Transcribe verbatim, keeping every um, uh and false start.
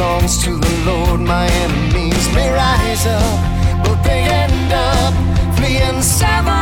belongs to the Lord. My enemies may rise up, but they end up fleeing seven